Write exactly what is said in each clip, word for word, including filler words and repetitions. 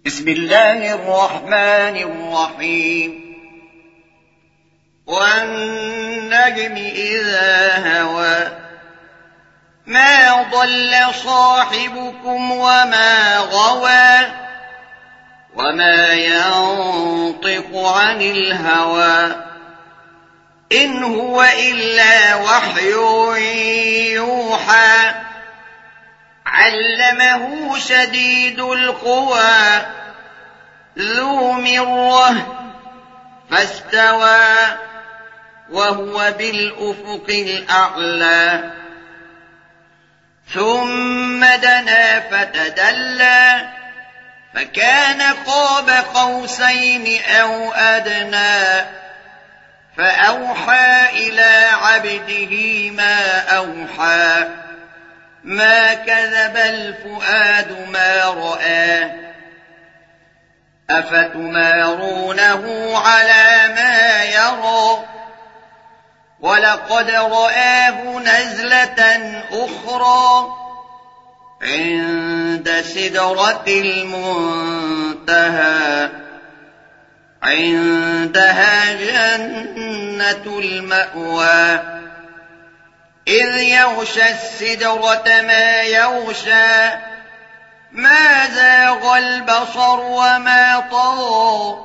بسم الله الرحمن الرحيم. والنجم إذا هوى ما ضل صاحبكم وما غوى وما ينطق عن الهوى إن هو إلا وحي يوحى علمه شديد القوى ذو مرة فاستوى وهو بالأفق الأعلى ثم دنا فتدلى فكان قاب قوسين أو أدنى فأوحى إلى عبده ما أوحى ما كذب الفؤاد ما رأى أفتمارونه على ما يرى ولقد رآه نزلة أخرى عند سدرة المنتهى عندها جنة المأوى إذ يغشى السدرة ما يغشى ما زاغ البصر وما طغى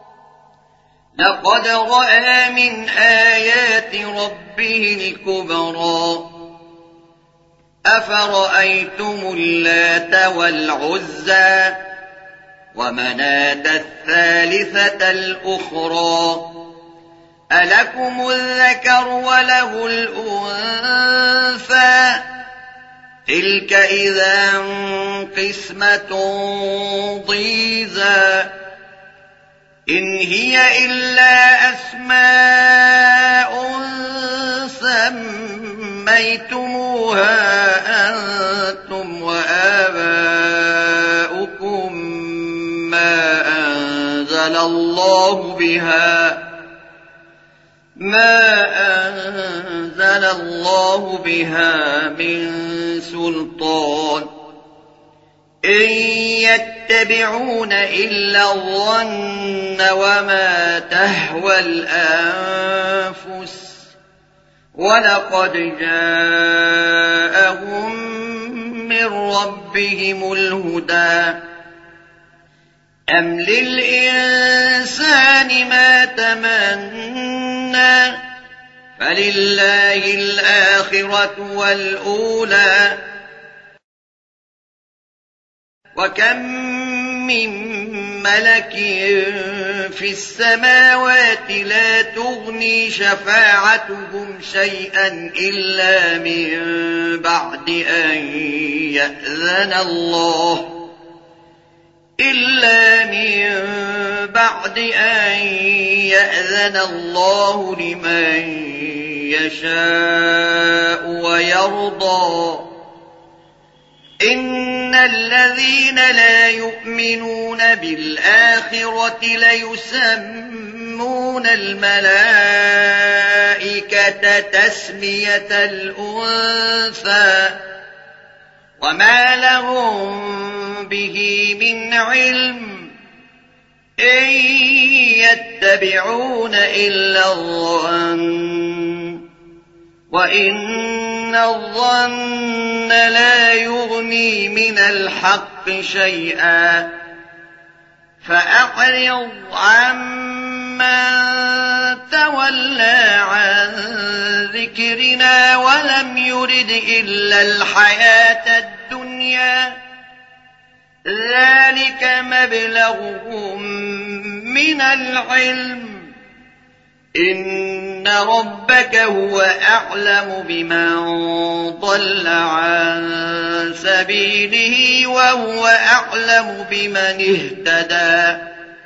لقد رأى من آيات ربه الكبرى أفرأيتم اللات والعزى ومناة الثالثة الأخرى ألكم الذكر وله الأنثى تلك إذا قسمة ضيزى إن هي إلا أسماء سميتموها أنتم وآباؤكم ما أنزل الله بها ما أنزل الله بها من سلطان إن يتبعون إلا الظن وما تهوى الأنفس ولقد جاءهم من ربهم الهدى أم للإنسان ما تمنى فلله الآخرة والأولى وكم من ملك في السماوات لا تغني شفاعتهم شيئا إلا من بعد أن يأذن الله إلا من بعد أن يأذن الله لمن يشاء ويرضى إن الذين لا يؤمنون بالآخرة ليسمون الملائكة تسمية الأنثى وما لهم به من علم إن يتبعون إلا الظن وإن الظن لا يغني من الحق شيئا فأعرض عمن تولى عن ذكرنا ولم يرد إلا الحياة الدنيا ذلك مبلغهم من العلم إن ربك هو أعلم بمن ضل عن سبيله وهو أعلم بمن اهتدى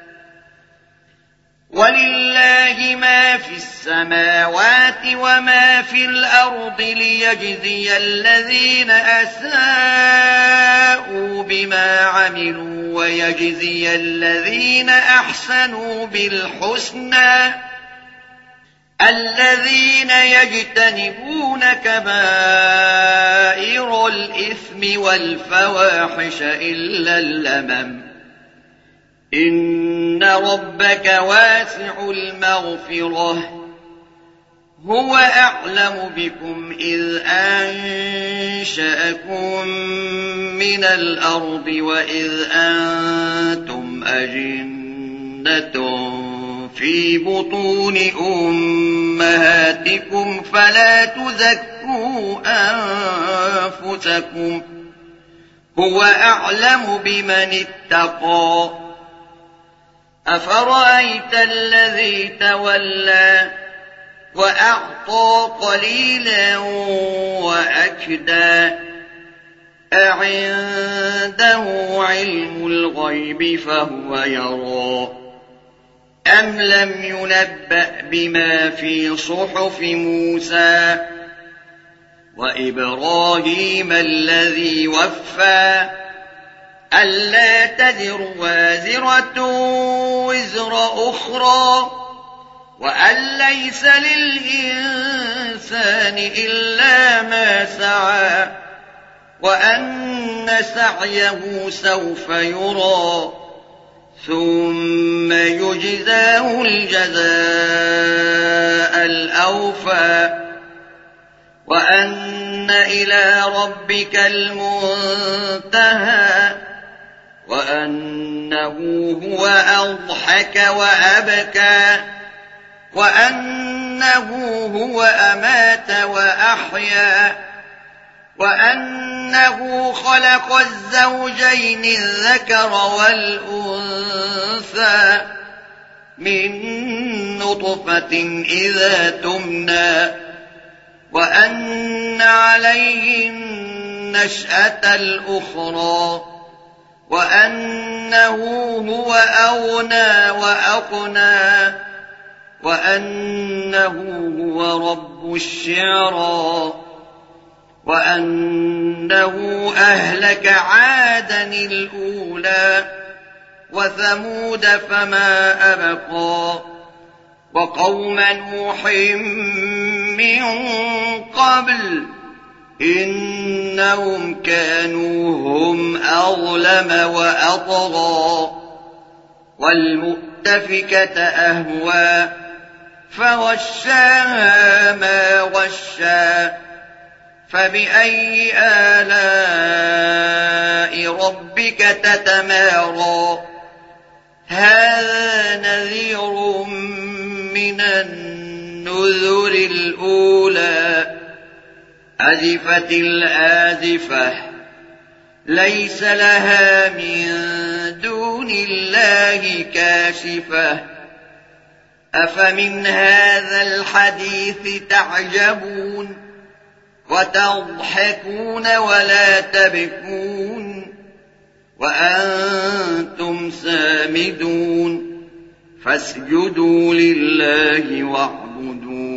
ولله ما في السماوات وما في الأرض ليجزي الذين أساءوا بما عملوا ويجزي الذين أحسنوا بالحسنى الذين يجتنبون كبائر الإثم والفواحش إلا اللمم إن ربك واسع المغفرة هو أعلم بكم إذ أنشأكم من الأرض وإذ أنتم أجنة في بطون أمهاتكم فلا تزكوا أنفسكم هو أعلم بمن اتقى أفرأيت الذي تولى وأعطى قليلا وأكدى أعنده علم الغيب فهو يرى أم لم ينبأ بما في صحف موسى وإبراهيم الذي وفى ألا تزر وازرة وزر أخرى وأن ليس للإنسان إلا ما سعى وأن سعيه سوف يرى ثم يجزاه الجزاء الأوفى وأن إلى ربك المنتهى وأنه هو أضحك وأبكى وأنه هو أمات وأحيا وأنه خلق الزوجين الذكر والأنثى من نطفة إذا تمنى وأن عليه النشأة الأخرى وأنه هو أغنى وأقنى وأنه هو رب الشعرى وأنه أهلك عادا الأولى وثمود فما أبقى وقوم نوح من قبل إنهم كانوا هم أظلم وأطغى والمؤتفكة أهوى فغشاها ما غشى فبأي آلاء ربك تتمارى هذا نذير من النذر الأولى أزفت الآزفة ليس لها من دون الله كاشفة أفمن هذا الحديث تعجبون وتضحكون ولا تبكون وأنتم سامدون فاسجدوا لله واعبدوا